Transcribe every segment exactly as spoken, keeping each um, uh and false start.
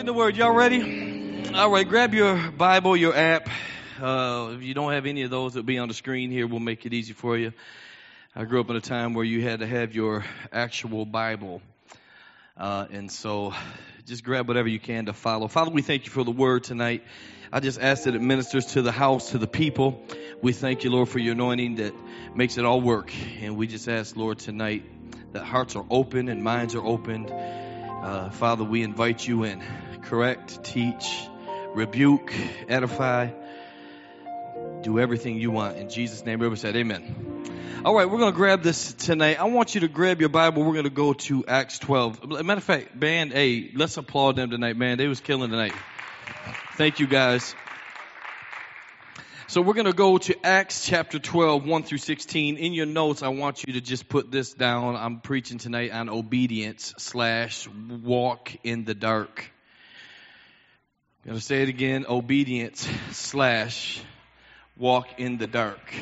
In the word, y'all ready? All right, grab your Bible, your app. Uh, if you don't have any of those, it'll be on the screen here. We'll make it easy for you. I grew up in a time where you had to have your actual Bible. Uh, and so just grab whatever you can to follow. Father, we thank you for the word tonight. I just ask that it ministers to the house, to the people. We thank you, Lord, for your anointing that makes it all work. And we just ask, Lord, tonight that hearts are open and minds are opened. Uh, Father, we invite you in. Correct, teach, rebuke, edify. Do everything you want. In Jesus' name, everybody said amen. All right, we're going to grab this tonight. I want you to grab your Bible. We're going to go to Acts twelve. Matter of fact, band, hey, let's applaud them tonight, man. They was killing tonight. Thank you, guys. So we're going to go to Acts chapter twelve, one through sixteen. In your notes, I want you to just put this down. I'm preaching tonight on obedience slash walk in the dark. I'm going to say it again, obedience slash walk in the dark.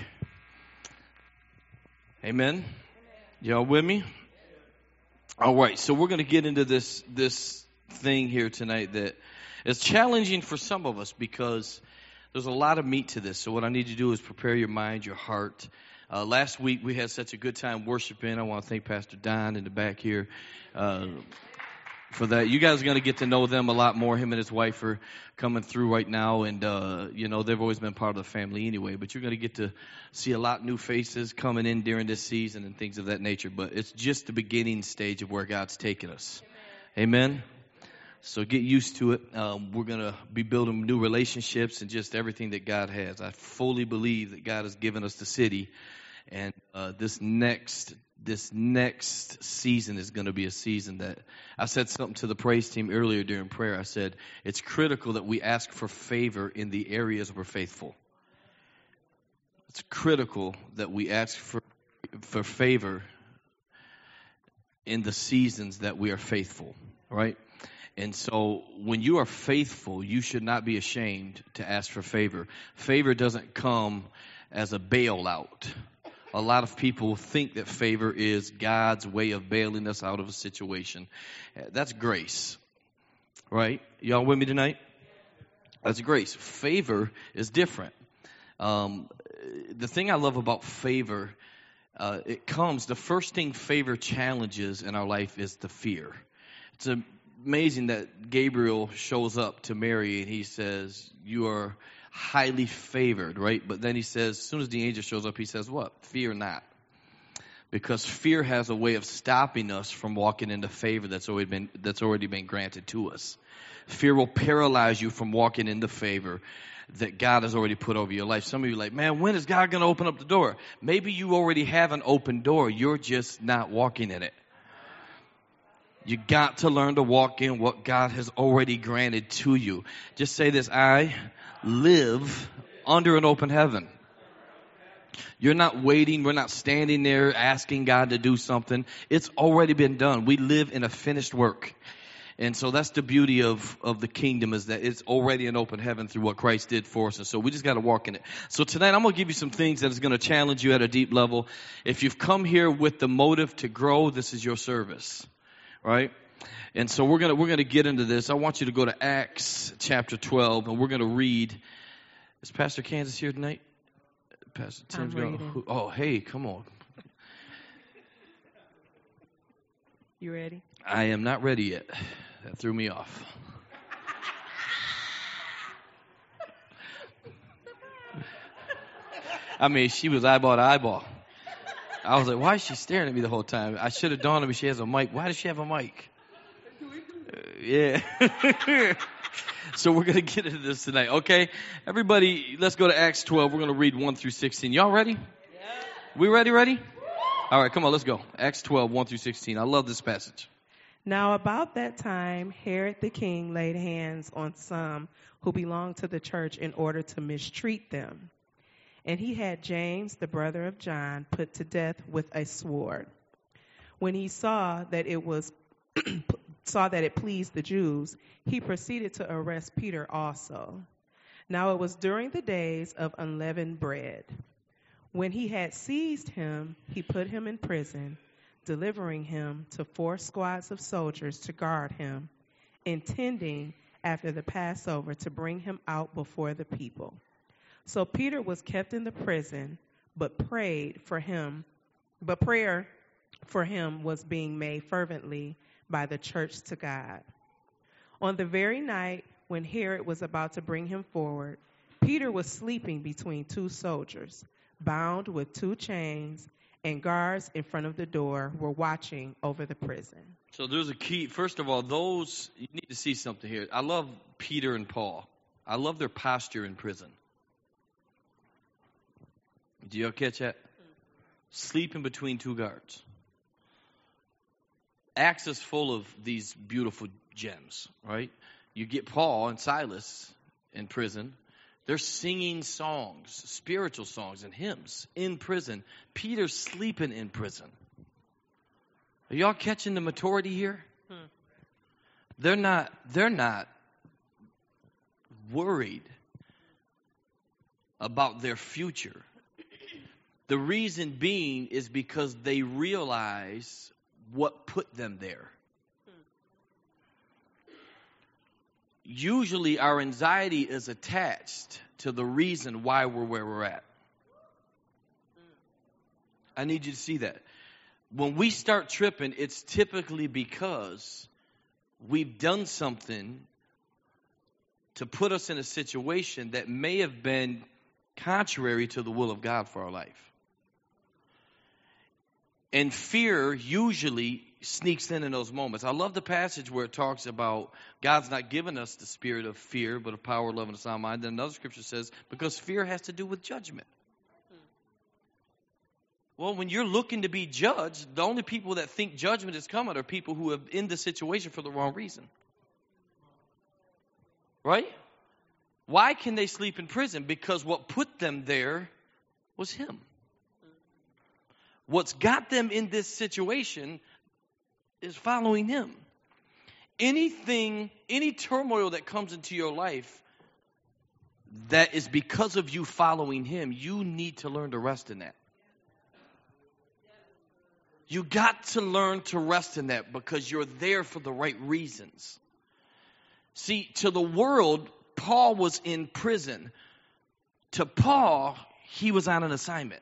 Amen? Y'all with me? All right, so we're going to get into this this thing here tonight that is challenging for some of us because there's a lot of meat to this. So what I need you to do is prepare your mind, your heart. Uh, last week we had such a good time worshiping. I want to thank Pastor Don in the back here uh, for that. You guys are going to get to know them a lot more. Him and his wife are coming through right now. And, uh, you know, they've always been part of the family anyway. But you're going to get to see a lot of new faces coming in during this season and things of that nature. But it's just the beginning stage of where God's taking us. Amen. Amen? So get used to it. Um, we're going to be building new relationships and just everything that God has. I fully believe that God has given us the city. And uh, this next this next season is going to be a season that I said something to the praise team earlier during prayer. I said it's critical that we ask for favor in the areas we're faithful. It's critical that we ask for for favor in the seasons that we are faithful, right? And so when you are faithful, you should not be ashamed to ask for favor. Favor doesn't come as a bailout. A lot of people think that favor is God's way of bailing us out of a situation. That's grace, right? Y'all with me tonight? That's grace. Favor is different. Um, the thing I love about favor, uh, it comes, the first thing favor challenges in our life is the fear. It's a amazing that Gabriel shows up to Mary and he says, you are highly favored, right? But then he says, as soon as the angel shows up, he says what? Fear not. Because fear has a way of stopping us from walking into favor that's already been, that's already been granted to us. Fear will paralyze you from walking into favor that God has already put over your life. Some of you are like, man, when is God going to open up the door? Maybe you already have an open door. You're just not walking in it. You got to learn to walk in what God has already granted to you. Just say this, I live under an open heaven. You're not waiting. We're not standing there asking God to do something. It's already been done. We live in a finished work. And so that's the beauty of, of the kingdom is that it's already an open heaven through what Christ did for us. And so we just got to walk in it. So tonight I'm going to give you some things that is going to challenge you at a deep level. If you've come here with the motive to grow, this is your service. Right? And so we're gonna we're gonna get into this. I want you to go to Acts chapter twelve, and we're gonna read. Is Pastor Kansas here tonight? Pastor Tim's going. Oh, hey, come on. You ready? I am not ready yet. That threw me off. I mean, she was eyeball to eyeball. I was like, why is she staring at me the whole time? I should have dawned on me she has a mic. Why does she have a mic? Uh, yeah. So we're going to get into this tonight, okay? Everybody, let's go to Acts twelve. We're going to read one through sixteen. Y'all ready? Yeah. We ready, ready? All right, come on, let's go. Acts twelve, one through sixteen. I love this passage. Now about that time, Herod the king laid hands on some who belonged to the church in order to mistreat them. And he had James, the brother of John, put to death with a sword. When he saw that it was saw that it pleased the Jews, he proceeded to arrest Peter also. Now it was during the days of unleavened bread. When he had seized him, he put him in prison, delivering him to four squads of soldiers to guard him, intending, after the Passover to bring him out before the people. So Peter was kept in the prison, but prayed for him, but prayer for him was being made fervently by the church to God. On the very night when Herod was about to bring him forward, Peter was sleeping between two soldiers, bound with two chains, and guards in front of the door were watching over the prison. So there's a key. First of all, those, you need to see something here. I love Peter and Paul. I love their posture in prison. Do y'all catch that? Sleeping between two guards. Acts is full of these beautiful gems, right? You get Paul and Silas in prison. They're singing songs, spiritual songs and hymns in prison. Peter's sleeping in prison. Are y'all catching the maturity here? Hmm. They're not, they're not worried about their future. The reason being is because they realize what put them there. Usually our anxiety is attached to the reason why we're where we're at. I need you to see that. When we start tripping, it's typically because we've done something to put us in a situation that may have been contrary to the will of God for our life. And fear usually sneaks in in those moments. I love the passage where it talks about God's not given us the spirit of fear, but of power, love, and a sound mind. Then another scripture says, because fear has to do with judgment. Well, when you're looking to be judged, the only people that think judgment is coming are people who are in the situation for the wrong reason. Right? Why can they sleep in prison? Because what put them there was him. What's got them in this situation is following him. Anything, any turmoil that comes into your life that is because of you following him, you need to learn to rest in that. You got to learn to rest in that because you're there for the right reasons. See, to the world, Paul was in prison. To Paul, he was on an assignment.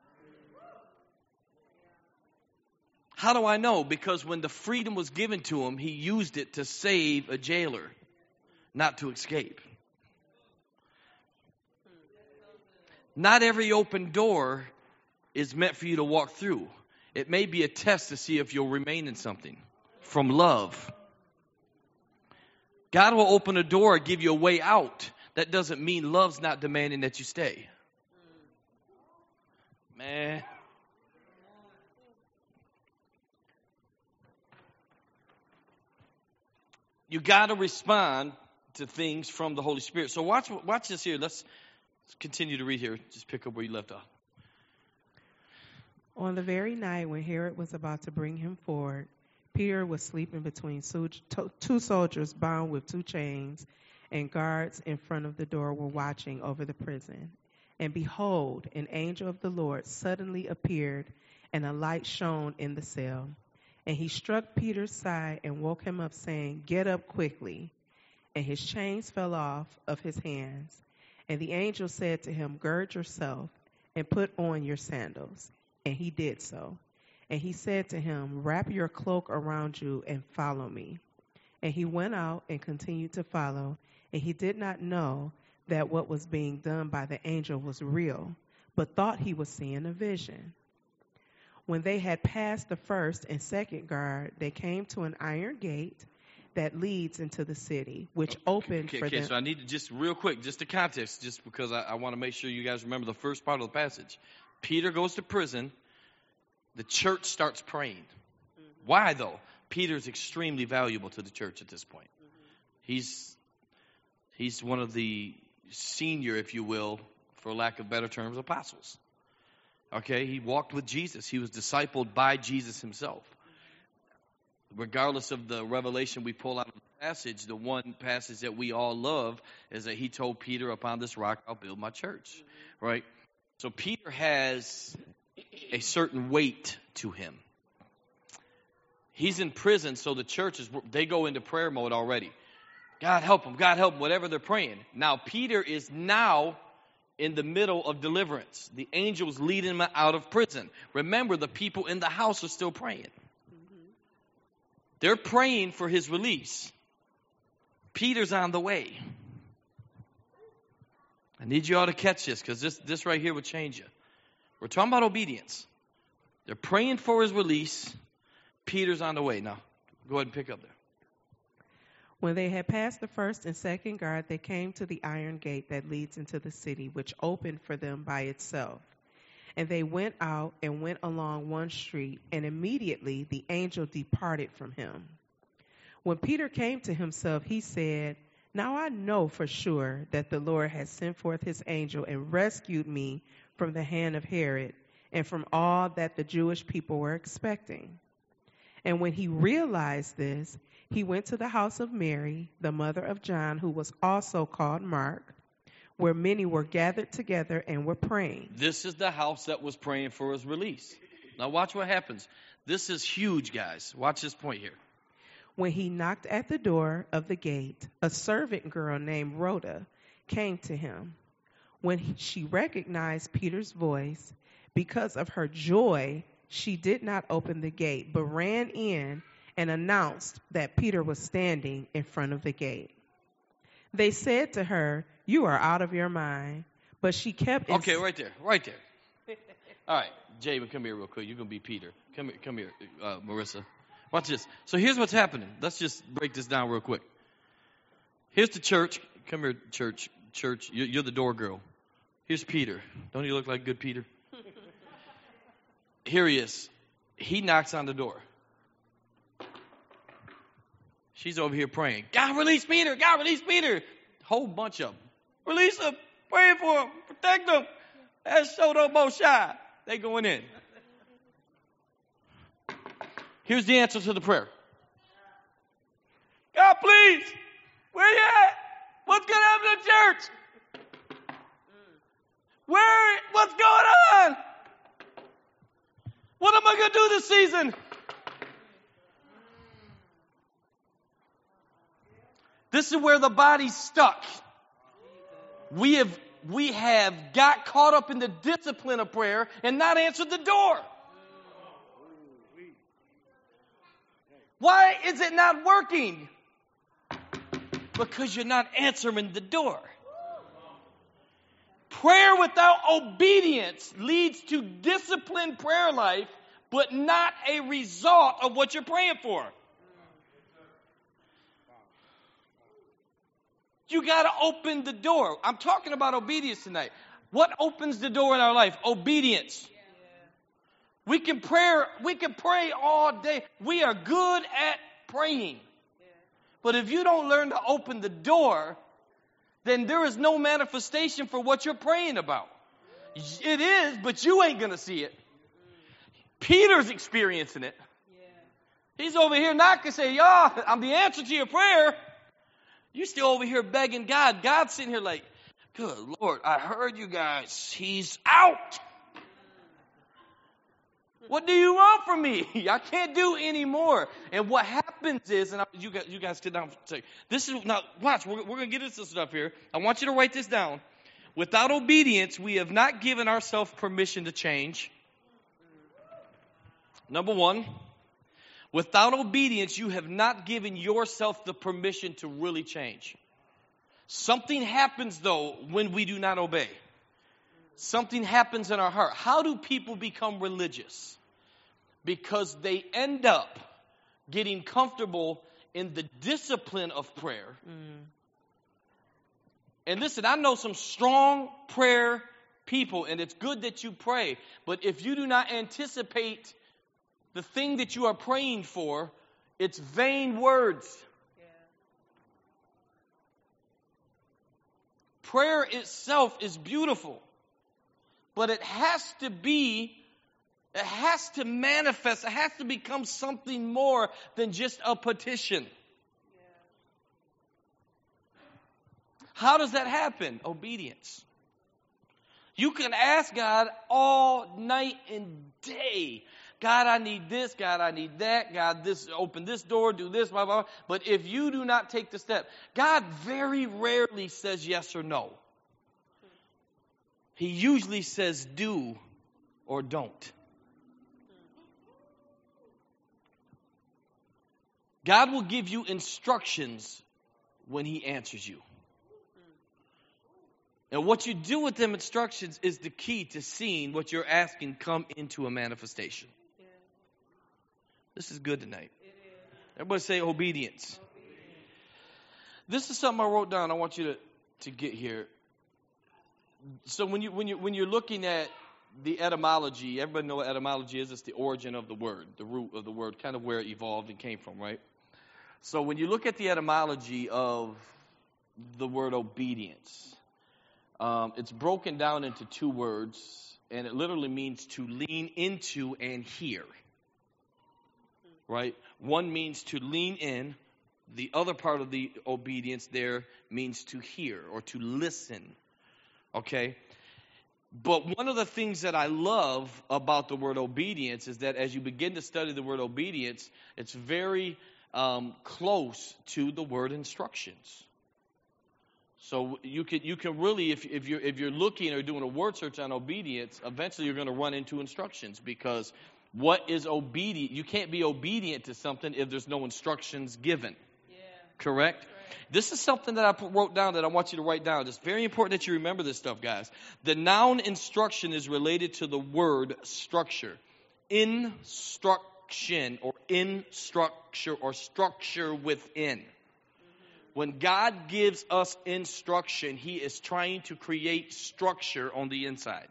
How do I know? Because when the freedom was given to him, he used it to save a jailer, not to escape. Not every open door is meant for you to walk through. It may be a test to see if you'll remain in something from love. God will open a door and give you a way out. That doesn't mean love's not demanding that you stay. Man. You got to respond to things from the Holy Spirit. So watch watch this here. Let's continue to read here. Just pick up where you left off. On the very night when Herod was about to bring him forward, Peter was sleeping between two soldiers bound with two chains, and guards in front of the door were watching over the prison. And behold, an angel of the Lord suddenly appeared, and a light shone in the cell. And he struck Peter's side and woke him up, saying, "Get up quickly." And his chains fell off of his hands. And the angel said to him, "Gird yourself and put on your sandals." And he did so. And he said to him, "Wrap your cloak around you and follow me." And he went out and continued to follow. And he did not know that what was being done by the angel was real, but thought he was seeing a vision. When they had passed the first and second guard, they came to an iron gate that leads into the city, which opened okay, for okay, them. So I need to just real quick, just the context, just because I, I want to make sure you guys remember the first part of the passage. Peter goes to prison. The church starts praying. Mm-hmm. Why, though? Peter's extremely valuable to the church at this point. Mm-hmm. He's he's one of the senior, if you will, for lack of better terms, apostles. Okay, he walked with Jesus. He was discipled by Jesus himself. Regardless of the revelation we pull out of the passage, the one passage that we all love is that he told Peter, "Upon this rock I'll build my church." Mm-hmm. Right? So Peter has a certain weight to him. He's in prison, so the churches, they go into prayer mode already. God help them, God help them, whatever they're praying. Now, Peter is now in the middle of deliverance. The angel's leading him out of prison. Remember, the people in the house are still praying. Mm-hmm. They're praying for his release. Peter's on the way. I need you all to catch this, because this, this right here will change you. We're talking about obedience. They're praying for his release. Peter's on the way. Now, go ahead and pick up there. When they had passed the first and second guard, they came to the iron gate that leads into the city, which opened for them by itself. And they went out and went along one street, and immediately the angel departed from him. When Peter came to himself, he said, "Now I know for sure that the Lord has sent forth his angel and rescued me from the hand of Herod and from all that the Jewish people were expecting." And when he realized this, he went to the house of Mary, the mother of John, who was also called Mark, where many were gathered together and were praying. This is the house that was praying for his release. Now watch what happens. This is huge, guys. Watch this point here. When he knocked at the door of the gate, a servant girl named Rhoda came to him. When he, she recognized Peter's voice, because of her joy, she did not open the gate, but ran in and announced that Peter was standing in front of the gate. They said to her, "You are out of your mind." But she kept... Ins- okay, right there, right there. All right, Javen, come here real quick. You're going to be Peter. Come here, come here, uh, Marissa. Watch this. So here's what's happening. Let's just break this down real quick. Here's the church. Come here, church. Church, you're, you're the door girl. Here's Peter. Don't he look like good Peter? Here he is. He knocks on the door. She's over here praying. God, release Peter. God, release Peter. Whole bunch of them. Release him. Pray for him. Protect him. That's so no more shy. They going in. Here's the answer to the prayer. God, please. Where you at? What's going to happen to the church? Where? What's going on? What am I going to do this season? This is where the body's stuck. We have, we have got caught up in the discipline of prayer and not answered the door. Why is it not working? Because you're not answering the door. Prayer without obedience leads to disciplined prayer life, but not a result of what you're praying for. You got to open the door. I'm talking about obedience tonight. What opens the door in our life? Obedience. We can pray, we can pray all day. We are good at praying. But if you don't learn to open the door, then there is no manifestation for what you're praying about. It is, but you ain't going to see it. Peter's experiencing it. He's over here knocking, saying, "Y'all, I'm the answer to your prayer." You still over here begging God. God's sitting here like, "Good Lord, I heard you guys. He's out. What do you want from me? I can't do any more." And what happens is, and I, you guys, you guys sit down. Say, this is now. Watch, we're, we're going to get into this stuff here. I want you to write this down. Without obedience, we have not given ourselves permission to change. Number one, without obedience, you have not given yourself the permission to really change. Something happens though when we do not obey. Something happens in our heart. How do people become religious? Because they end up getting comfortable in the discipline of prayer. Mm. And listen, I know some strong prayer people, and it's good that you pray. But if you do not anticipate the thing that you are praying for, it's vain words. Yeah. Prayer itself is beautiful. But it has to be, it has to manifest, it has to become something more than just a petition. Yeah. How does that happen? Obedience. You can ask God all night and day, God, I need this. God, I need that. God, this, open this door, do this, blah, blah, blah. But if you do not take the step, God very rarely says yes or no. He usually says do or don't. God will give you instructions when he answers you. And what you do with them instructions is the key to seeing what you're asking come into a manifestation. Yeah. This is good tonight. It is. Everybody say obedience. obedience. This is something I wrote down. I want you to, to get here. So when you when you when you're looking at the etymology, everybody know what etymology is. It's the origin of the word, the root of the word, kind of where it evolved and came from, right? So when you look at the etymology of the word obedience, um, it's broken down into two words, and it literally means to lean into and hear. Right? One means to lean in. The other part of the obedience there means to hear or to listen. Okay? But one of the things that I love about the word obedience is that as you begin to study the word obedience, it's very um, close to the word instructions. So you can you can really, if if you're if you're looking or doing a word search on obedience, eventually you're going to run into instructions, because what is obedient? You can't be obedient to something if there's no instructions given. Yeah. Correct? Right. This is something that I put, wrote down that I want you to write down. It's very important that you remember this stuff, guys. The noun instruction is related to the word structure. Instruction or in structure or structure within. Mm-hmm. When God gives us instruction, he is trying to create structure on the inside.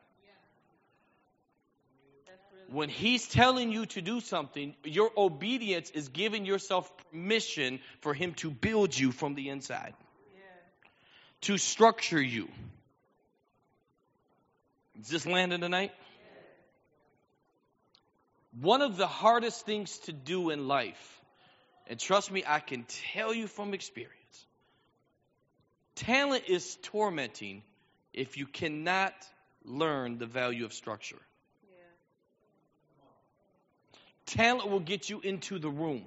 When he's telling you to do something, your obedience is giving yourself permission for him to build you from the inside. Yeah. To structure you. Is this landing tonight? Yeah. One of the hardest things to do in life, and trust me, I can tell you from experience, talent is tormenting if you cannot learn the value of structure. Talent will get you into the room,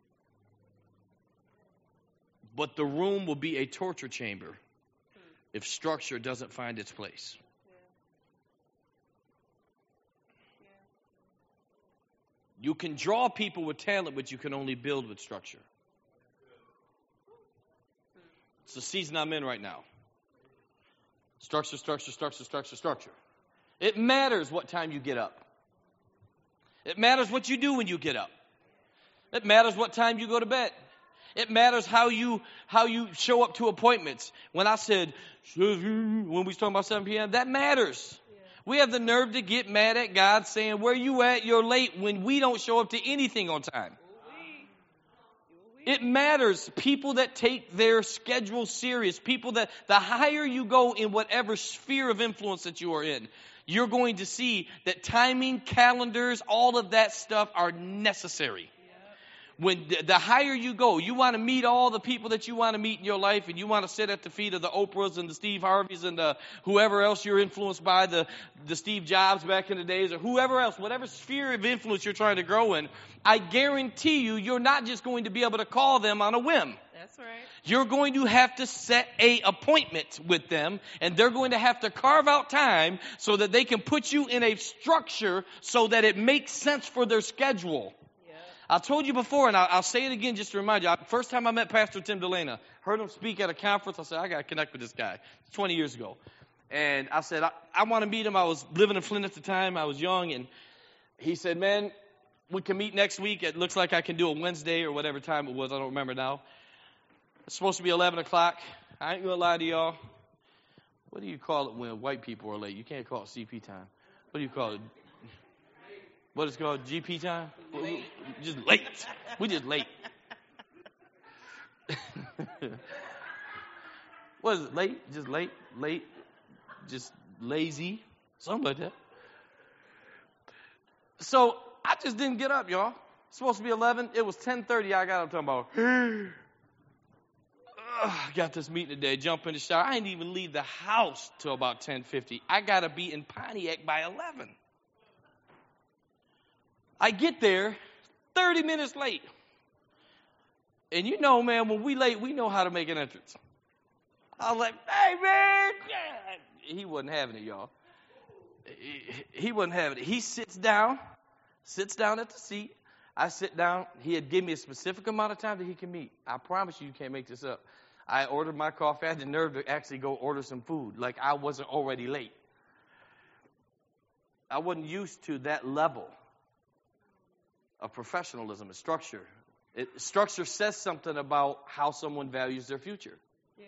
but the room will be a torture chamber if structure doesn't find its place. You can draw people with talent, but you can only build with structure. It's the season I'm in right now. Structure, structure, structure, structure, structure. It matters what time you get up. It matters what you do when you get up. It matters what time you go to bed. It matters how you how you show up to appointments. When I said, when we was talking about seven p.m., that matters. Yeah. We have the nerve to get mad at God saying, where you at? You're late, when we don't show up to anything on time. It matters. People that take their schedule serious, people that the higher you go in whatever sphere of influence that you are in, you're going to see that timing, calendars, all of that stuff are necessary. When the, the higher you go, you want to meet all the people that you want to meet in your life, and you want to sit at the feet of the Oprahs and the Steve Harveys and the whoever else you're influenced by, the, the Steve Jobs back in the days, or whoever else, whatever sphere of influence you're trying to grow in, I guarantee you, you're not just going to be able to call them on a whim. That's right. You're going to have to set a appointment with them, and they're going to have to carve out time so that they can put you in a structure so that it makes sense for their schedule. I told you before, and I'll, I'll say it again just to remind you. First time I met Pastor Tim Delana, heard him speak at a conference. I said, I got to connect with this guy. twenty years ago. And I said, I, I want to meet him. I was living in Flint at the time. I was young. And he said, man, we can meet next week. It looks like I can do a Wednesday or whatever time it was. I don't remember now. It's supposed to be eleven o'clock. I ain't going to lie to y'all. What do you call it when white people are late? You can't call it C P time. What do you call it? What is it called? G P time? Late. Just late. We just late. What is it? Late? Just late? Late? Just lazy? Something like that. So I just didn't get up, y'all. It's supposed to be eleven. It was ten thirty. I got up talking about, I got this meeting today. Jump in the shower. I didn't even leave the house till about ten fifty. I got to be in Pontiac by eleven. I get there thirty minutes late. And you know, man, when we late, we know how to make an entrance. I was like, hey, man. Yeah. He wasn't having it, y'all. He wasn't having it. He sits down, sits down at the seat. I sit down. He had given me a specific amount of time that he can meet. I promise you, you can't make this up. I ordered my coffee. I had the nerve to actually go order some food. Like I wasn't already late. I wasn't used to that level of professionalism and structure. It, structure says something about how someone values their future. Yeah.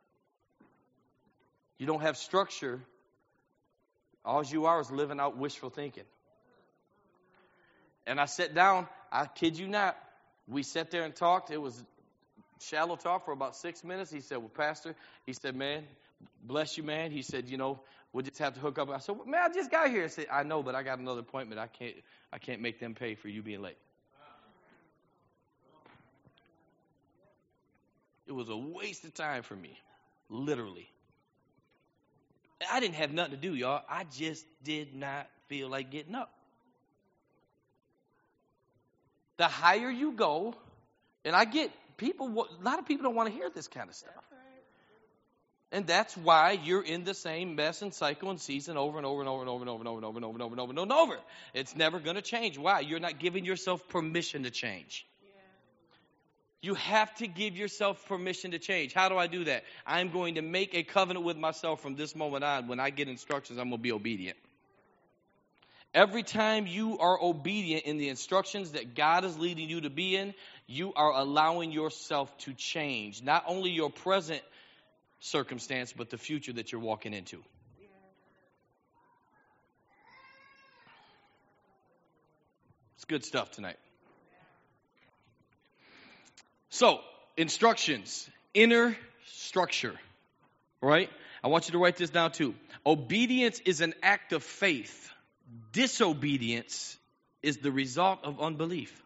You don't have structure. All you are is living out wishful thinking. And I sat down. I kid you not. We sat there and talked. It was shallow talk for about six minutes. He said, well, Pastor, he said, man, bless you, man. He said, you know, we'll just have to hook up. I said, well, man, I just got here. I said, I know, but I got another appointment. I can't, I can't make them pay for you being late. It was a waste of time for me, literally. I didn't have nothing to do, y'all. I just did not feel like getting up. The higher you go, and I get people, a lot of people don't want to hear this kind of stuff. And that's why you're in the same mess and cycle and season over and over and over and over and over and over and over and over and over and over and over and over. It's never going to change. Why? You're not giving yourself permission to change. You have to give yourself permission to change. How do I do that? I'm going to make a covenant with myself from this moment on. When I get instructions, I'm going to be obedient. Every time you are obedient in the instructions that God is leading you to be in, you are allowing yourself to change. Not only your present circumstance, but the future that you're walking into. It's good stuff tonight. So, instructions, inner structure, right? I want you to write this down too. Obedience is an act of faith. Disobedience is the result of unbelief.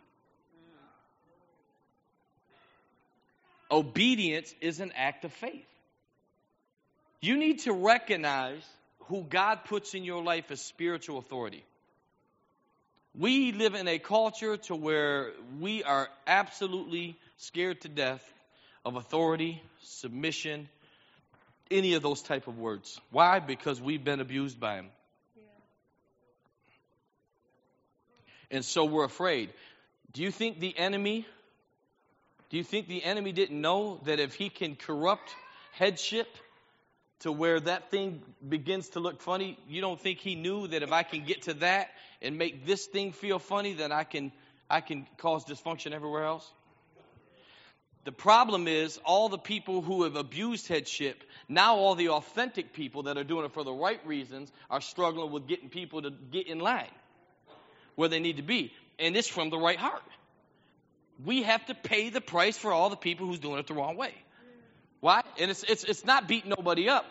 Obedience is an act of faith. You need to recognize who God puts in your life as spiritual authority. We live in a culture to where we are absolutely scared to death of authority, submission, any of those type of words. Why? Because we've been abused by them. Yeah. And so we're afraid. Do you think the enemy, do you think the enemy didn't know that if he can corrupt headship to where that thing begins to look funny, you don't think he knew that if I can get to that and make this thing feel funny, then I can I can cause dysfunction everywhere else? The problem is all the people who have abused headship, now all the authentic people that are doing it for the right reasons are struggling with getting people to get in line where they need to be. And it's from the right heart. We have to pay the price for all the people who's doing it the wrong way. Why? And it's it's it's not beating nobody up.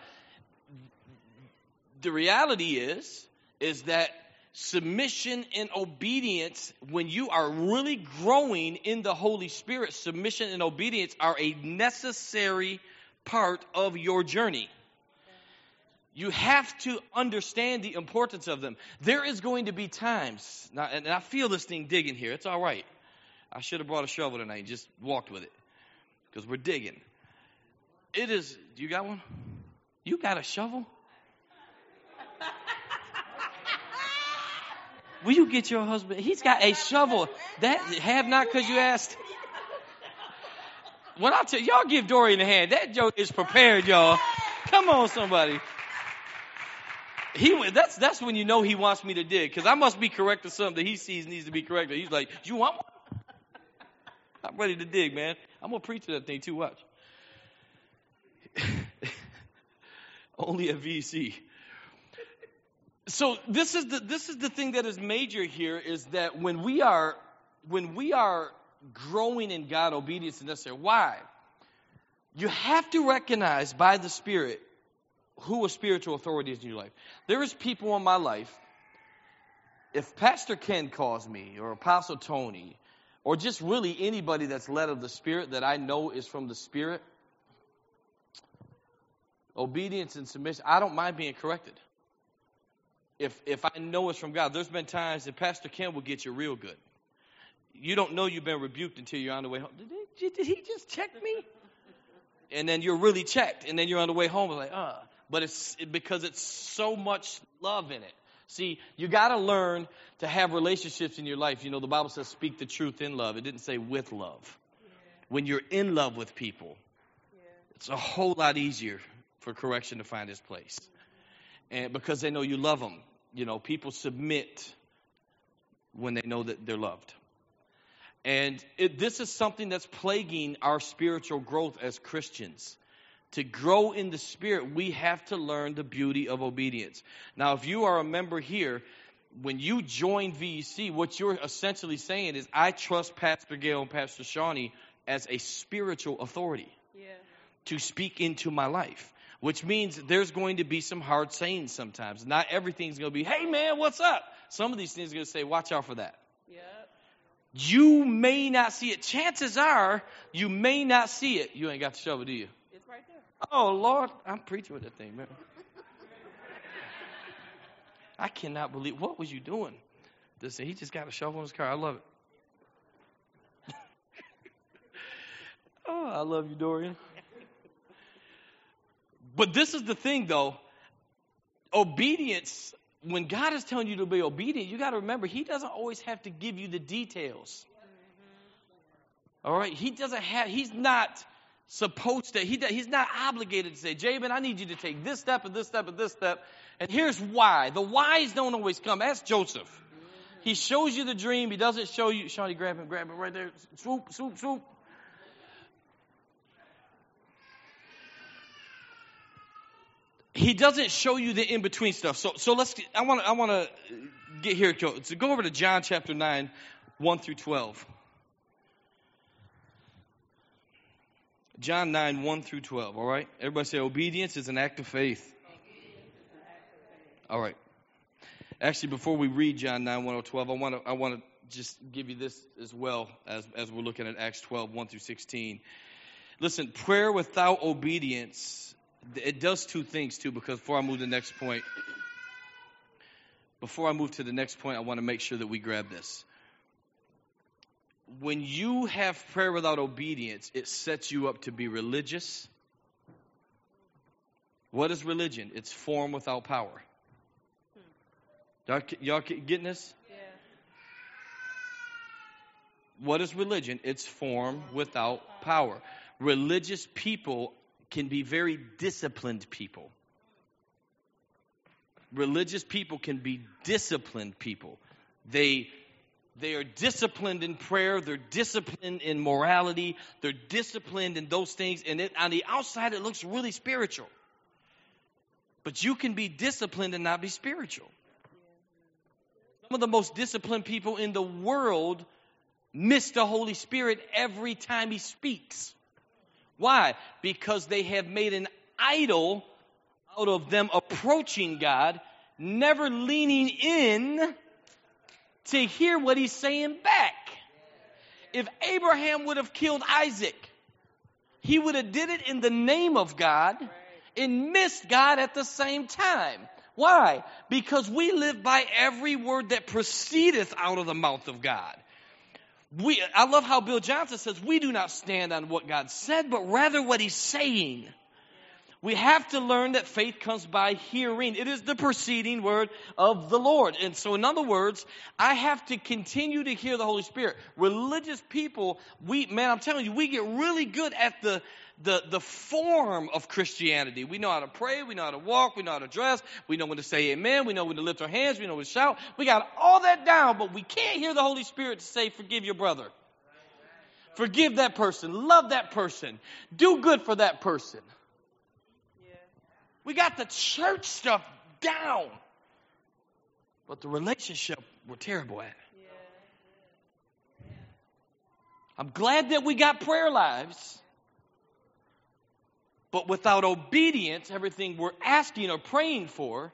The reality is, is that submission and obedience, when you are really growing in the Holy Spirit, submission and obedience are a necessary part of your journey. You have to understand the importance of them. There is going to be times, now, and I feel this thing digging here. It's all right. I should have brought a shovel tonight and just walked with it because we're digging. It is, you got one? You got a shovel? Will you get your husband? He's got a shovel. That have not because you asked. When I tell y'all, give Dorian a hand. That joke is prepared, y'all. Come on, somebody. He that's that's when you know he wants me to dig, because I must be correcting something that he sees needs to be corrected. He's like, "You want one?" I'm ready to dig, man. I'm gonna preach to that thing too. Watch. Only a V C. So this is the this is the thing that is major here, is that when we are when we are growing in God, obedience is necessary. Why? You have to recognize by the Spirit who a spiritual authority is in your life. There is people in my life. If Pastor Ken calls me, or Apostle Tony, or just really anybody that's led of the Spirit that I know is from the Spirit, obedience and submission, I don't mind being corrected. if if I know it's from God. There's been times that Pastor Ken will get you real good. You don't know you've been rebuked until you're on the way home. Did he, did he just check me? And then you're really checked, and then you're on the way home, like, uh. But it's because it's so much love in it. See, you got to learn to have relationships in your life. You know, the Bible says speak the truth in love. It didn't say with love. Yeah. When you're in love with people, yeah. It's a whole lot easier for correction to find its place. Mm-hmm. And because they know you love them. You know, people submit when they know that they're loved. And it, this is something that's plaguing our spiritual growth as Christians. To grow in the Spirit, we have to learn the beauty of obedience. Now, if you are a member here, when you join V E C, what you're essentially saying is, I trust Pastor Gail and Pastor Shawnee as a spiritual authority yeah. to speak into my life, which means there's going to be some hard sayings sometimes. Not everything's going to be, hey, man, what's up? Some of these things are going to say, watch out for that. Yep. You may not see it. Chances are you may not see it. You ain't got the shovel, do you? Right there. Oh, Lord, I'm preaching with that thing, man. I cannot believe, what was you doing? Listen, he just got a shovel in his car. I love it. Oh, I love you, Dorian. But this is the thing, though. Obedience, when God is telling you to be obedient, you got to remember, he doesn't always have to give you the details. All right? He doesn't have, he's not supposed to, he, he's not obligated to say, Jabin, I need you to take this step and this step and this step. And here's why. The whys don't always come. Ask Joseph. He shows you the dream. He doesn't show you. Shawnee, grab him, grab him right there. Swoop, swoop, swoop. He doesn't show you the in-between stuff. So, so let's, I want to, I want to get here. So go over to John chapter nine, one through twelve. John nine, one through twelve, all right? Everybody say obedience is an act of faith. All right. Actually, before we read John nine, one through twelve, I want to I want to just give you this as well as, as we're looking at Acts twelve, one through sixteen. Listen, prayer without obedience, it does two things too, because before I move to the next point, before I move to the next point, I want to make sure that we grab this. When you have prayer without obedience, it sets you up to be religious. What is religion? It's form without power. Y'all, y'all getting this? Yeah. What is religion? It's form without power. Religious people can be very disciplined people. Religious people can be disciplined people. They They are disciplined in prayer. They're disciplined in morality. They're disciplined in those things. And it, on the outside, it looks really spiritual. But you can be disciplined and not be spiritual. Some of the most disciplined people in the world miss the Holy Spirit every time he speaks. Why? Because they have made an idol out of them approaching God, never leaning in to hear what he's saying back. If Abraham would have killed Isaac, he would have did it in the name of God and missed God at the same time. Why? Because we live by every word that proceedeth out of the mouth of God. We, I love how Bill Johnson says, we do not stand on what God said, but rather what he's saying. We have to learn that faith comes by hearing. It is the preceding word of the Lord. And so, in other words, I have to continue to hear the Holy Spirit. Religious people, we, man, I'm telling you, we get really good at the, the, the form of Christianity. We know how to pray. We know how to walk. We know how to dress. We know when to say amen. We know when to lift our hands. We know when to shout. We got all that down, but we can't hear the Holy Spirit to say, forgive your brother. Forgive that person. Love that person. Do good for that person. We got the church stuff down, but the relationship we're terrible at. I'm glad that we got prayer lives, but without obedience, everything we're asking or praying for,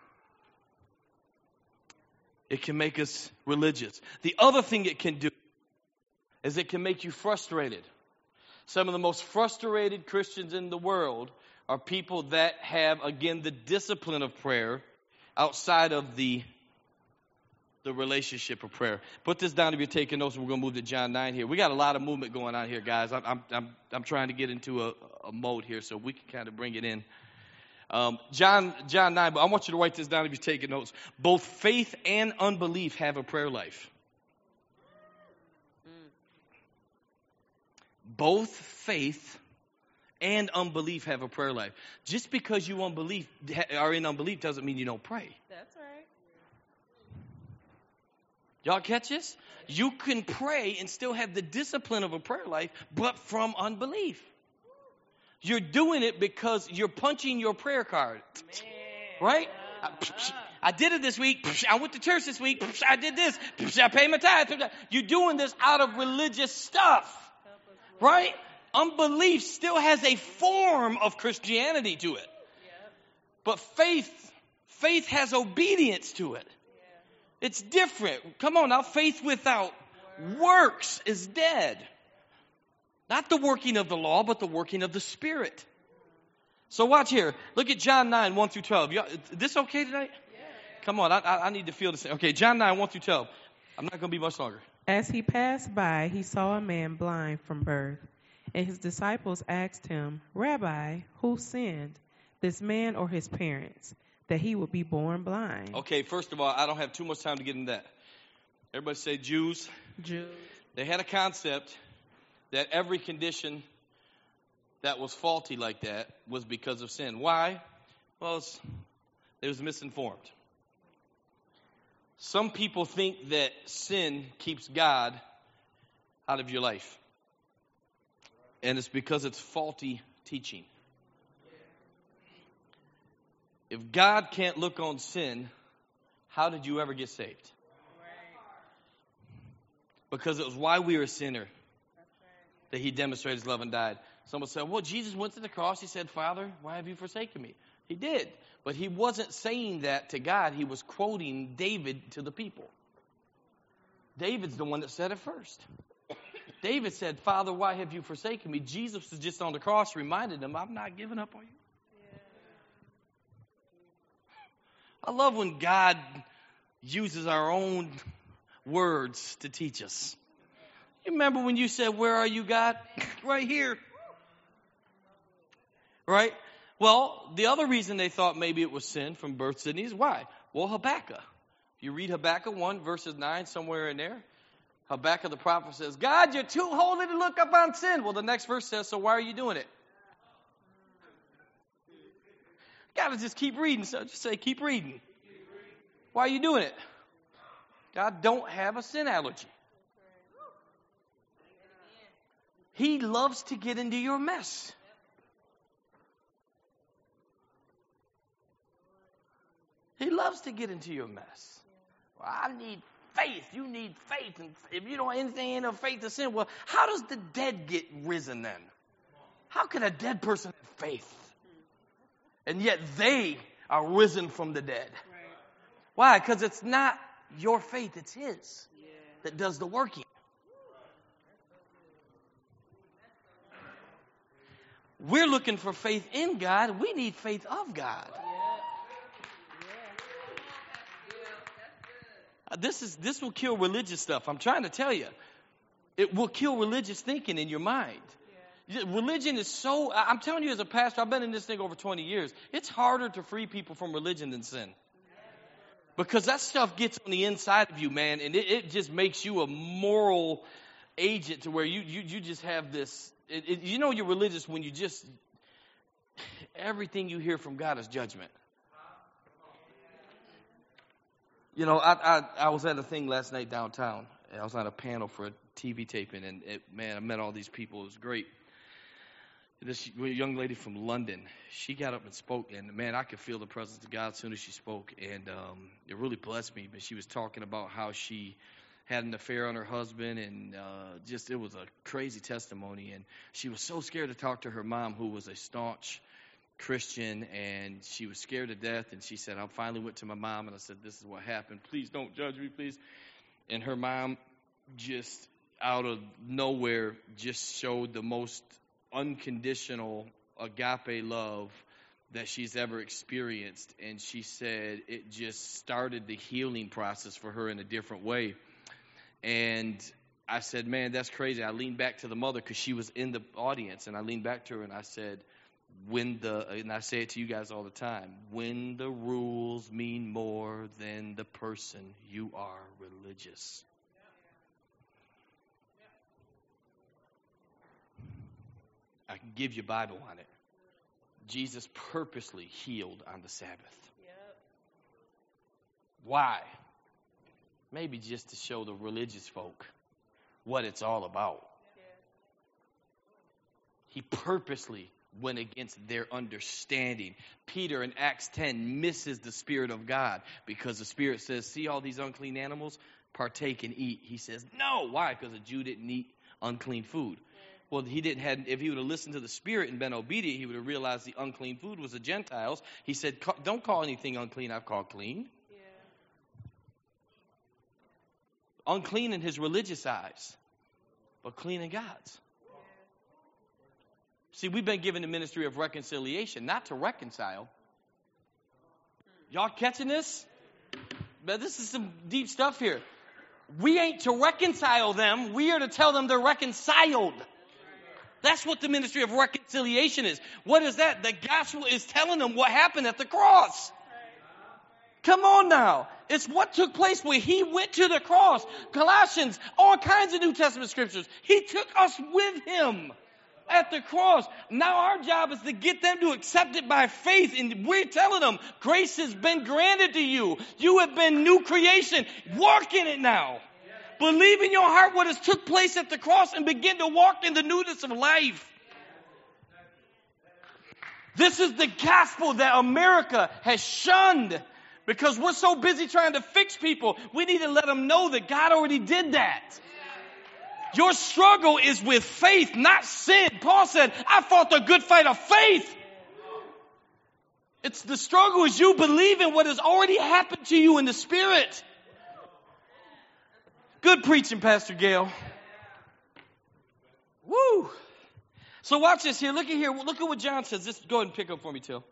it can make us religious. The other thing it can do is it can make you frustrated. Some of the most frustrated Christians in the world are people that have, again, the discipline of prayer. outside of the the relationship of prayer. Put this down if you're taking notes. We're going to move to John nine here. We got a lot of movement going on here, guys. I'm I'm I'm, I'm trying to get into a, a mode here so we can kind of bring it in. Um, John John nine, but I want you to write this down if you're taking notes. Both faith and unbelief have a prayer life. Both faith and unbelief have a prayer life. Just because you unbelief are in unbelief doesn't mean you don't pray. That's right. Y'all catch this? You can pray and still have the discipline of a prayer life, but from unbelief. You're doing it because you're punching your prayer card. Right? I, I did it this week. I went to church this week. I did this. I paid my tithes. You're doing this out of religious stuff. Right? Unbelief still has a form of Christianity to it. But faith, faith has obedience to it. It's different. Come on now. Faith without works is dead. Not the working of the law, but the working of the Spirit. So watch here. Look at John nine, one through twelve. Y'all, is this okay tonight? Come on. I, I, I need to feel the same. Okay, John nine, one through twelve. I'm not going to be much longer. As he passed by, he saw a man blind from birth. And his disciples asked him, Rabbi, who sinned, this man or his parents, that he would be born blind? Okay, first of all, I don't have too much time to get into that. Everybody say Jews. Jews. They had a concept that every condition that was faulty like that was because of sin. Why? Well, it's, it was misinformed. Some people think that sin keeps God out of your life. And it's because it's faulty teaching. If God can't look on sin, how did you ever get saved? Because it was why we were a sinner that he demonstrated his love and died. Someone said, well, Jesus went to the cross. He said, Father, why have you forsaken me? He did. But he wasn't saying that to God. He was quoting David to the people. David's the one that said it first. David said, Father, why have you forsaken me? Jesus was just on the cross, reminded him, I'm not giving up on you. Yeah. I love when God uses our own words to teach us. You remember when you said, where are you, God? Right here. Right? Well, the other reason they thought maybe it was sin from birth, Sydney, is why? Well, Habakkuk. If you read Habakkuk one, verses nine, somewhere in there, Habakkuk the prophet says, God, you're too holy to look up on sin. Well, the next verse says, so why are you doing it? You got to just keep reading. So just say, keep reading. Why are you doing it? God don't have a sin allergy. He loves to get into your mess. He loves to get into your mess. Well, I need faith. You need faith. And if you don't have anything in of faith to sin, well, how does the dead get risen then? How can a dead person have faith? And yet they are risen from the dead. Why? Because it's not your faith, it's his that does the working. We're looking for faith in God. We need faith of God. This is this will kill religious stuff. I'm trying to tell you. It will kill religious thinking in your mind. Yeah. Religion is so, I'm telling you as a pastor, I've been in this thing over twenty years. It's harder to free people from religion than sin. Because that stuff gets on the inside of you, man, and it, it just makes you a moral agent to where you you, you just have this, it, it, you know you're religious when you just, everything you hear from God is judgment. You know, I, I I was at a thing last night downtown. I was on a panel for a T V taping, and it, man, I met all these people. It was great. This young lady from London, she got up and spoke, and man, I could feel the presence of God as soon as she spoke, and um, it really blessed me. But she was talking about how she had an affair on her husband, and uh, just it was a crazy testimony. And she was so scared to talk to her mom, who was a staunch Christian, and she was scared to death. And she said, I finally went to my mom and I said, this is what happened. Please don't judge me, please. And her mom just out of nowhere just showed the most unconditional agape love that she's ever experienced. And she said it just started the healing process for her in a different way. And I said, man, that's crazy. I leaned back to the mother because she was in the audience. And I leaned back to her and I said, when the, and I say it to you guys all the time, when the rules mean more than the person, you are religious. I can give you a Bible on it. Jesus purposely healed on the Sabbath. Why? Maybe just to show the religious folk what it's all about. He purposely went against their understanding. Peter in Acts ten misses the Spirit of God because the Spirit says, see all these unclean animals? Partake and eat. He says, no. Why? Because a Jew didn't eat unclean food. Well, he didn't have, if he would have listened to the Spirit and been obedient, he would have realized the unclean food was the Gentiles. He said, don't call anything unclean I've called clean. Yeah. Unclean in his religious eyes, but clean in God's. See, we've been given the ministry of reconciliation, not to reconcile. Y'all catching this? But this is some deep stuff here. We ain't to reconcile them. We are to tell them they're reconciled. That's what the ministry of reconciliation is. What is that? The gospel is telling them what happened at the cross. Come on now. It's what took place when he went to the cross. Colossians, all kinds of New Testament scriptures. He took us with him at the cross. Now our job is to get them to accept it by faith. And we're telling them, grace has been granted to you. You have been new creation. Walk in it now. Believe in your heart what has took place at the cross and begin to walk in the newness of life. This is the gospel that America has shunned because we're so busy trying to fix people. We need to let them know that God already did that. Your struggle is with faith, not sin. Paul said, I fought the good fight of faith. It's the struggle is you believing what has already happened to you in the Spirit. Good preaching, Pastor Gail. Woo! So watch this here. Look at here. Look at what John says. Just go ahead and pick up for me, Till.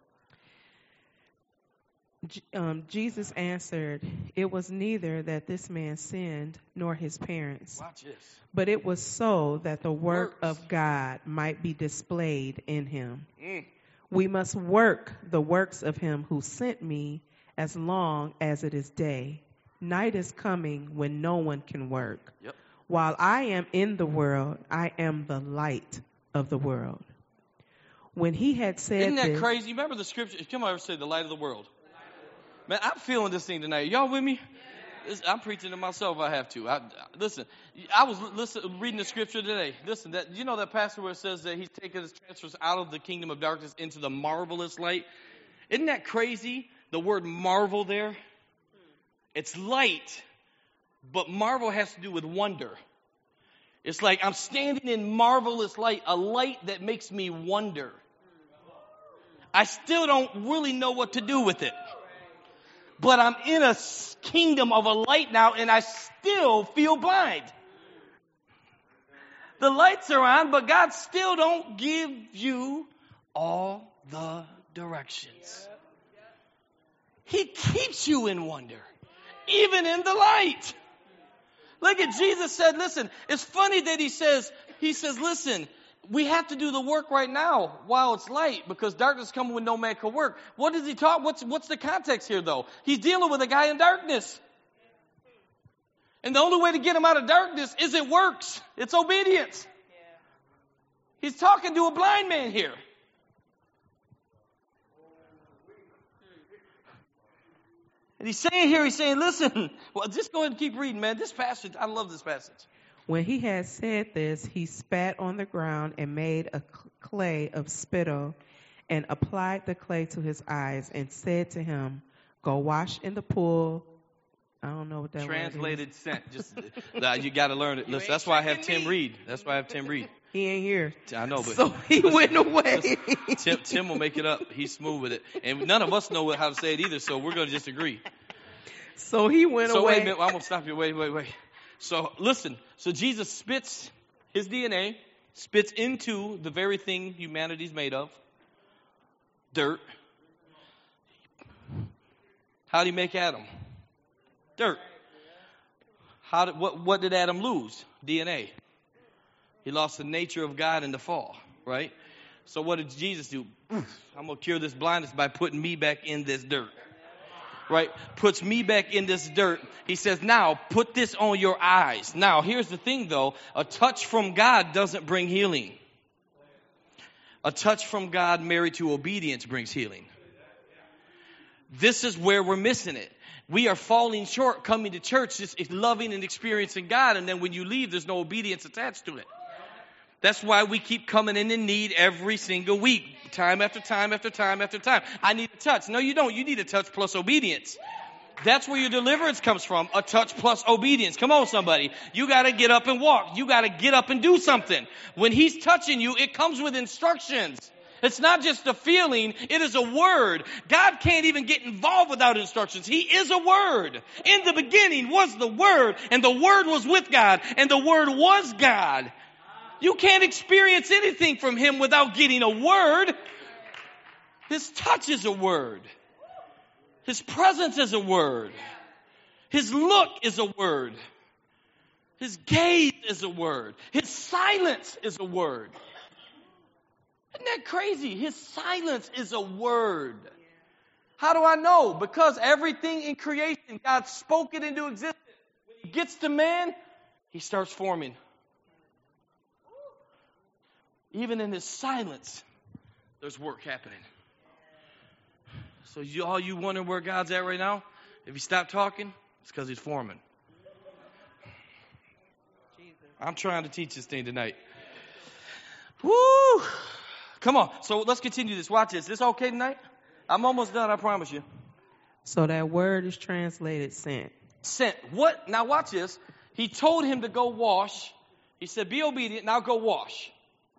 Um, Jesus answered, it was neither that this man sinned nor his parents. Watch this. But it was so that the work Works. of God might be displayed in him. Mm. We must work the works of him who sent me as long as it is day. Night is coming when no one can work. Yep. While I am in the world, I am the light of the world. When he had said Isn't that this, crazy? You remember the scripture? Come on, ever say the light of the world. Man, I'm feeling this thing tonight. Y'all with me? This, I'm preaching to myself. I have to. I, listen, I was listen, reading the scripture today. Listen, that you know that passage where it says that he's taken his transfers out of the kingdom of darkness into the marvelous light. Isn't that crazy? The word marvel there. It's light, but marvel has to do with wonder. It's like I'm standing in marvelous light, a light that makes me wonder. I still don't really know what to do with it. But I'm in a kingdom of a light now, and I still feel blind. The lights are on, but God still don't give you all the directions. He keeps you in wonder, even in the light. Look at Jesus said, listen, it's funny that he says, he says, listen, we have to do the work right now while it's light because darkness comes when no man can work. What does he talk? What's, what's the context here though? He's dealing with a guy in darkness. And the only way to get him out of darkness is it works. It's obedience. He's talking to a blind man here. And he's saying here, he's saying, listen, well, just go ahead and keep reading, man. This passage, I love this passage. when he had said this, he spat on the ground and made a clay of spittle and applied the clay to his eyes and said to him, go wash in the pool. I don't know what that Translated word is. sent. Just uh, you got to learn it. Listen, that's why I have Tim me. read. That's why I have Tim read. He ain't here. I know, but So he listen, went away. listen, Tim, Tim will make it up. He's smooth with it, and none of us know how to say it either. So we're going to just agree. So he went so away. wait a minute. I'm going to stop you. Wait, wait, wait. So listen. So Jesus spits his D N A, spits into the very thing humanity's made of, dirt, How did he make Adam? Dirt. How did, what, what did Adam lose? D N A. He lost the nature of God in the fall, right? So what did Jesus do? I'm going to cure this blindness by putting me back in this dirt. Right? Puts me back in this dirt. He says, now put this on your eyes. Now, here's the thing though. A touch from God doesn't bring healing. A touch from God married to obedience brings healing. This is where we're missing it. We are falling short coming to church, just loving and experiencing God. And then when you leave, there's no obedience attached to it. That's why we keep coming in in need every single week, time after time after time after time. I need a touch. No, you don't. You need a touch plus obedience. That's where your deliverance comes from, a touch plus obedience. Come on, somebody. You got to get up and walk. You got to get up and do something. When he's touching you, it comes with instructions. It's not just a feeling, it is a word. God can't even get involved without instructions. He is a word. In the beginning was the Word, and the Word was with God, and the Word was God. You can't experience anything from him without getting a word. His touch is a word. His presence is a word. His look is a word. His gaze is a word. His silence is a word. Isn't that crazy? His silence is a word. How do I know? Because everything in creation, God spoke it into existence. When he gets to man, he starts forming. Even in his silence, there's work happening. So you, all you wondering where God's at right now? If he stopped talking, it's because he's forming. I'm trying to teach this thing tonight. Woo! Come on. So let's continue this. Watch this. Is this okay tonight? I'm almost done, I promise you. So that word is translated sent. Sent. What? Now watch this. He told him to go wash. He said, be obedient. Now go wash.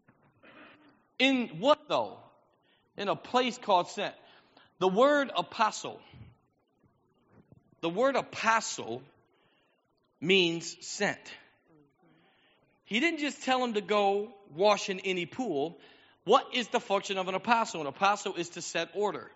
In what though? In a place called sent. The word apostle. The word apostle means sent. He didn't just tell him to go wash in any pool. What is the function of an apostle? An apostle is to set order.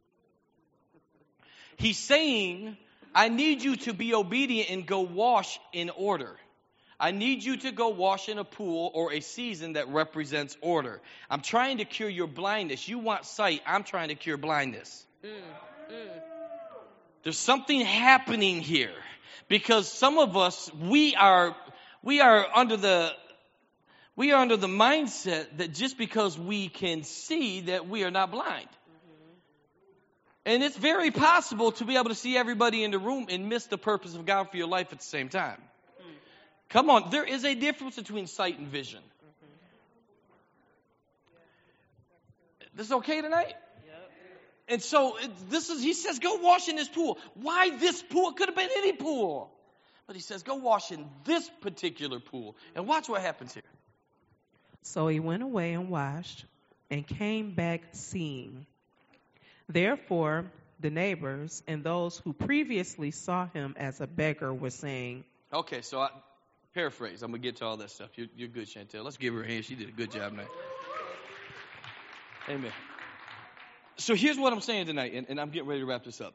He's saying, I need you to be obedient and go wash in order. I need you to go wash in a pool or a season that represents order. I'm trying to cure your blindness. You want sight. I'm trying to cure blindness. Mm, mm. There's something happening here because some of us, we are, we are under the, we are under the mindset that just because we can see that we are not blind. Mm-hmm. And it's very possible to be able to see everybody in the room and miss the purpose of God for your life at the same time. Come on, there is a difference between sight and vision. Mm-hmm. This is okay tonight? Yep. And so it, this is, he says, go wash in this pool. Why this pool? It could have been any pool. But he says, go wash in this particular pool. And watch what happens here. So he went away and washed and came back seeing. Therefore, the neighbors and those who previously saw him as a beggar were saying, okay, so I paraphrase. I'm going to get to all that stuff. You're, you're good, Chantel. Let's give her a hand. She did a good job, man. Amen. So here's what I'm saying tonight, and, and I'm getting ready to wrap this up.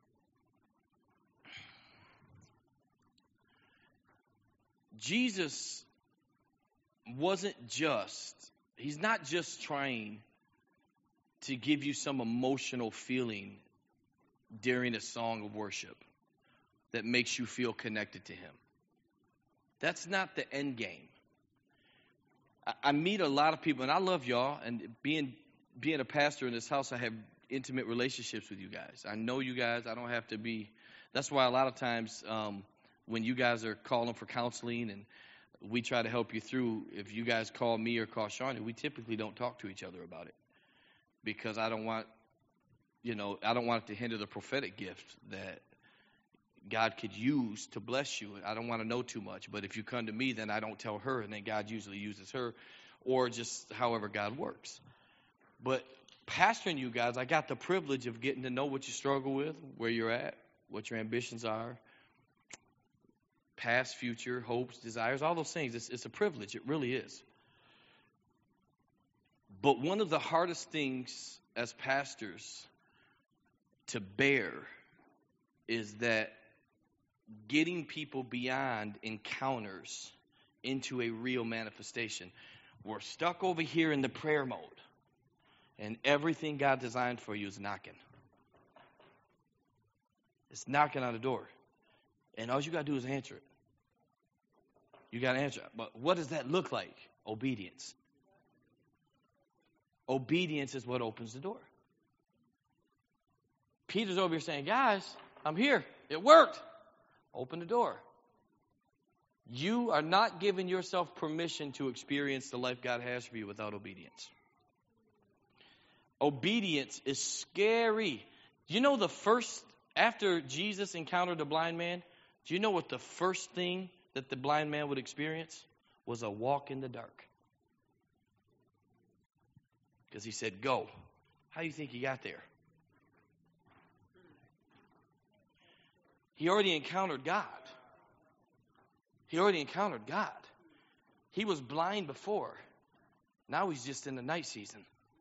Jesus wasn't just, he's not just trying to give you some emotional feeling during a song of worship that makes you feel connected to him. That's not the end game. I, I meet a lot of people, and I love y'all, and being being a pastor in this house, I have intimate relationships with you guys. I know you guys. I don't have to be. That's why a lot of times um, when you guys are calling for counseling and we try to help you through, if you guys call me or call Shawnee, we typically don't talk to each other about it because I don't want, you know, I don't want it to hinder the prophetic gift that God could use to bless you. I don't want to know too much, but if you come to me, then I don't tell her, and then God usually uses her, or just however God works. But pastoring you guys, I got the privilege of getting to know what you struggle with, where you're at, what your ambitions are, past, future, hopes, desires, all those things. It's, it's a privilege. It really is. But one of the hardest things as pastors to bear is that getting people beyond encounters into a real manifestation. We're stuck over here in the prayer mode, and everything God designed for you is knocking. It's knocking on the door, and all you got to do is answer it. You got to answer it. But what does that look like? Obedience. Obedience is what opens the door. Peter's over here saying, guys, I'm here. It worked. Open the door. You are not giving yourself permission to experience the life God has for you without obedience. Obedience is scary. Do you know the first, after Jesus encountered the blind man, do you know what the first thing that the blind man would experience? Was a walk in the dark. Because he said, go. How do you think he got there? He already encountered God. He already encountered God. He was blind before. Now he's just in the night season.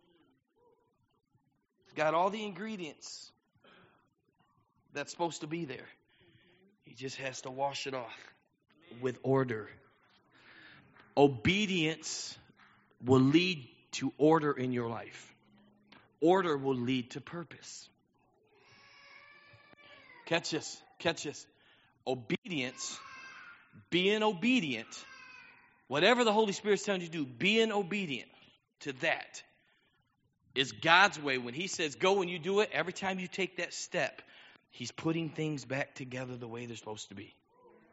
He's got all the ingredients that's supposed to be there. He just has to wash it off with order. Obedience will lead to order in your life. Order will lead to purpose. Catch this. Catch this. Obedience, being obedient, whatever the Holy Spirit's telling you to do, being obedient to that is God's way. When he says go and you do it, every time you take that step, he's putting things back together the way they're supposed to be.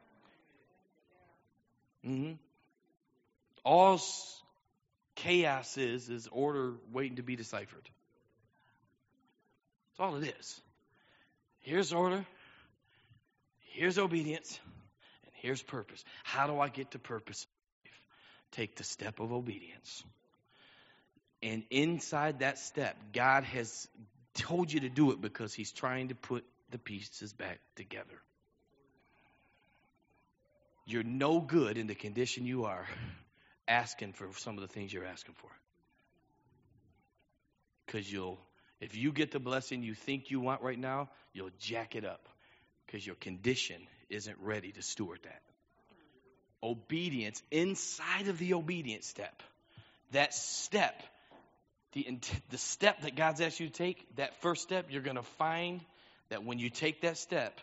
Mm-hmm. All chaos is, is order waiting to be deciphered. That's all it is. Here's order. Here's obedience. And here's purpose. How do I get to purpose? Take the step of obedience. And inside that step, God has told you to do it because he's trying to put the pieces back together. You're no good in the condition you are asking for some of the things you're asking for. Because you'll, if you get the blessing you think you want right now, you'll jack it up. Because your condition isn't ready to steward that. Obedience, inside of the obedience step, that step, the, the step that God's asked you to take, that first step, you're going to find that when you take that step,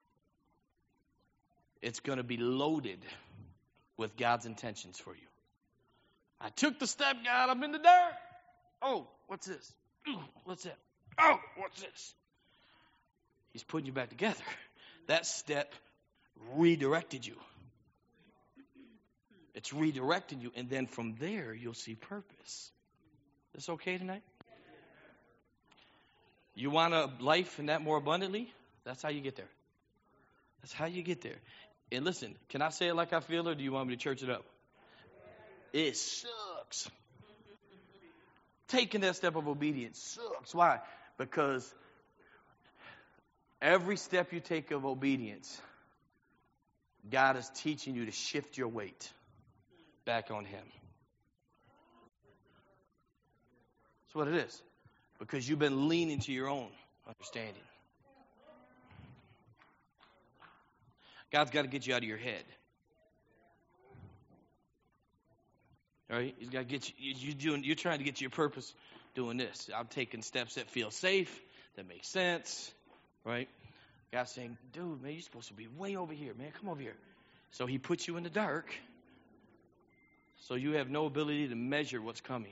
it's going to be loaded with God's intentions for you. I took the step, God, I'm in the dirt. Oh, what's this? Ooh, what's that? Oh, what's this? He's putting you back together. That step redirected you. It's redirecting you, and then from there, you'll see purpose. Is this okay tonight? You want a life and that more abundantly? That's how you get there. That's how you get there. And listen, can I say it like I feel, or do you want me to church it up? It sucks. Taking that step of obedience sucks. Why? Because every step you take of obedience, God is teaching you to shift your weight back on him. That's what it is. Because you've been leaning to your own understanding. God's got to get you out of your head. All right? He's got to get you, you doing, you're trying to get to your purpose doing this. I'm taking steps that feel safe, that make sense, right? God's saying, dude, man, you're supposed to be way over here, man. Come over here. So he puts you in the dark, so you have no ability to measure what's coming.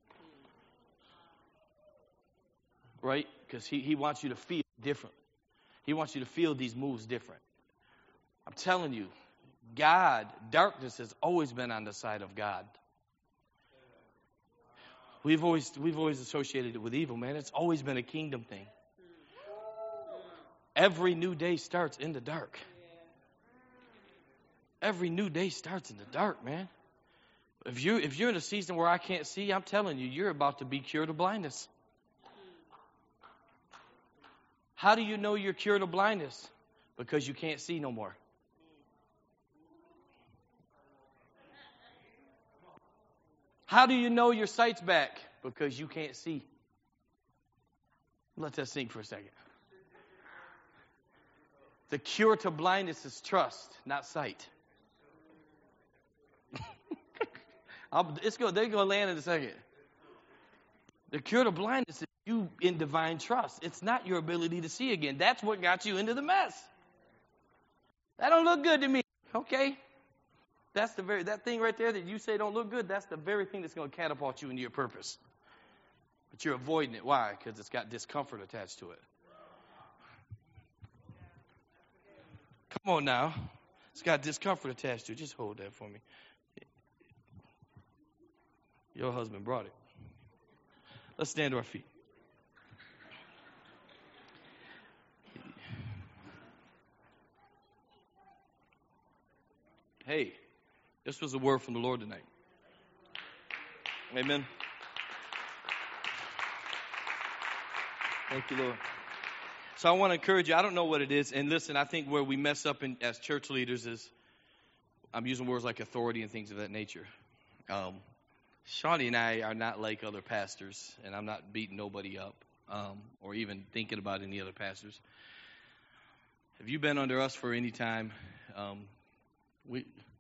Right? Because he, he wants you to feel different. He wants you to feel these moves different. I'm telling you, God, darkness has always been on the side of God. We've always we've always associated it with evil, man. It's always been a kingdom thing. Every new day starts in the dark. Every new day starts in the dark, man. If you if you're in a season where I can't see, I'm telling you, you're about to be cured of blindness. How do you know you're cured of blindness? Because you can't see no more. How do you know your sight's back? Because you can't see. Let that sink for a second. The cure to blindness is trust, not sight. I'll, it's go, they're going to land in a second. The cure to blindness is you in divine trust. It's not your ability to see again. That's what got you into the mess. That don't look good to me. Okay. That's the very that thing right there that you say don't look good, that's the very thing that's going to catapult you into your purpose. But you're avoiding it. Why? Because it's got discomfort attached to it. Come on now. It's got discomfort attached to it. Just hold that for me. Your husband brought it. Let's stand to our feet. Hey, this was a word from the Lord tonight. Amen. Thank you, Lord. So I want to encourage you. I don't know what it is. And listen, I think where we mess up in, as church leaders is, I'm using words like authority and things of that nature. Um, Shawnee and I are not like other pastors, and I'm not beating nobody up um, or even thinking about any other pastors. Have you been under us for any time? Um, we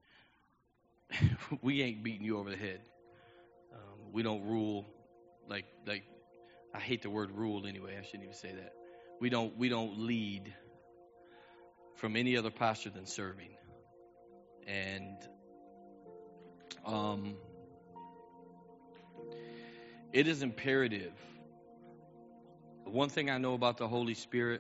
we ain't beating you over the head. Um, we don't rule like like I hate the word rule anyway. I shouldn't even say that. We don't we don't lead from any other posture than serving. And um, it is imperative. One thing I know about the Holy Spirit,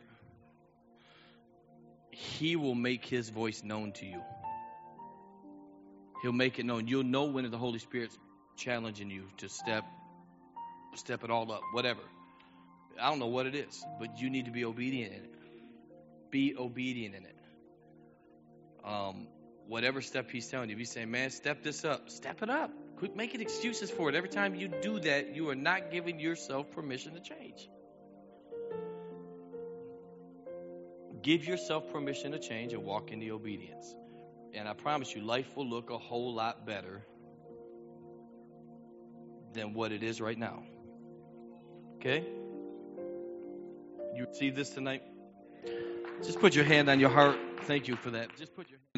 He will make His voice known to you. He'll make it known. You'll know when the Holy Spirit's challenging you to step step it all up, whatever. I don't know what it is, but you need to be obedient in it. Be obedient in it. Um, whatever step He's telling you, if He's saying, man, step this up, step it up. Quit making excuses for it. Every time you do that, you are not giving yourself permission to change. Give yourself permission to change and walk in the obedience. And I promise you, life will look a whole lot better than what it is right now. Okay? You receive this tonight? Just put your hand on your heart. Thank you for that. Just put your hand